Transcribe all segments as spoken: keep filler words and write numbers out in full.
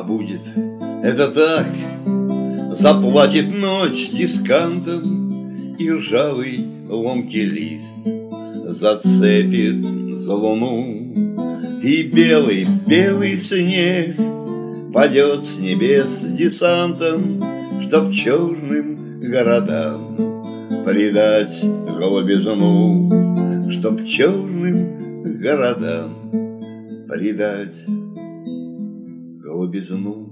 будет это так. Заплатит ночь дискантом, и ржавый ломкий лист зацепит за луну, и белый-белый снег падет с небес десантом, чтоб черным городам придать голубизну, чтоб черным городам придать голубизну.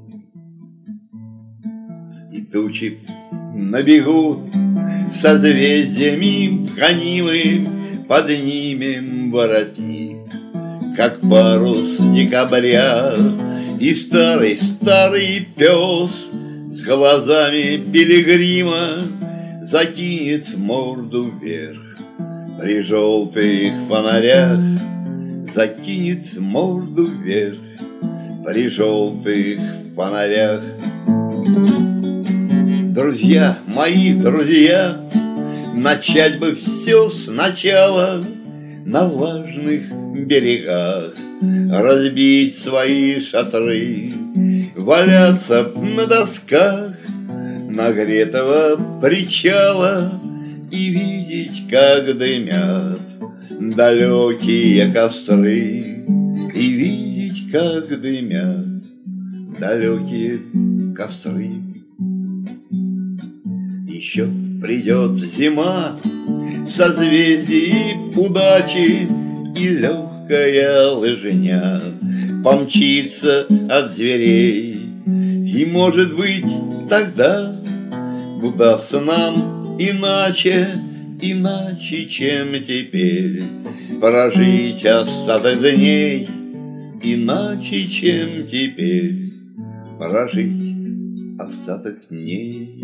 И тучи набегут созвездиями гонимы, поднимем воротник, как парус декабря, и старый-старый пес с глазами пилигрима закинет морду вверх при желтых фонарях, закинет морду вверх при желтых фонарях. Друзья, мои друзья, начать бы все сначала, на влажных берегах разбить свои шатры, валяться на досках нагретого причала и видеть, как дымят далекие костры, и видеть, как дымят далекие костры. Еще придет зима, созвездий удачи, и легкая лыжня помчится от зверей. И, может быть, тогда удастся нам иначе, иначе, чем теперь, прожить остаток дней, иначе, чем теперь, прожить остаток дней.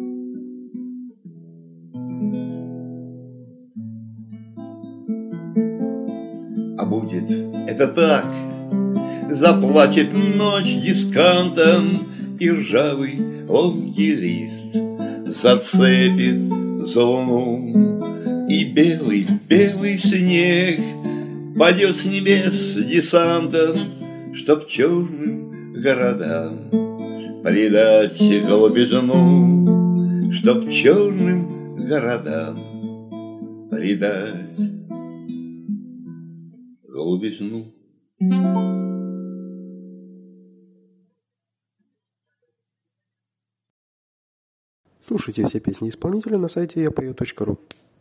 А будет это так. Заплачет ночь дискантом, и ржавый ломкий лист зацепит за луну, и белый-белый снег падет с небес десантом, чтоб черным городам придать голубизну, чтоб черным городам придать голубизну. Слушайте все песни исполнителя на сайте я пою точка ру.